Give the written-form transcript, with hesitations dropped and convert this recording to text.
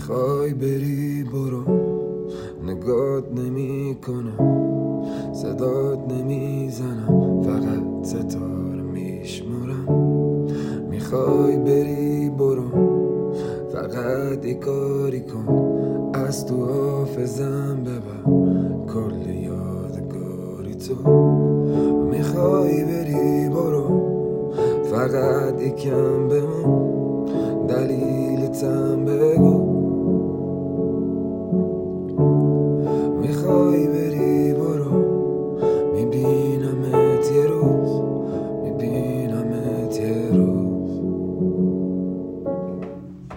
میخوای بری برو، نگات نمی کنم، صدات نمی زنم، فقط ستاره میشمرم. میخوای بری برو، فقط ای کاری کن، از تو حافظم ببر کل یادگاری تو. میخوای بری برو، فقط یکم بمون، دلیلتم بگو،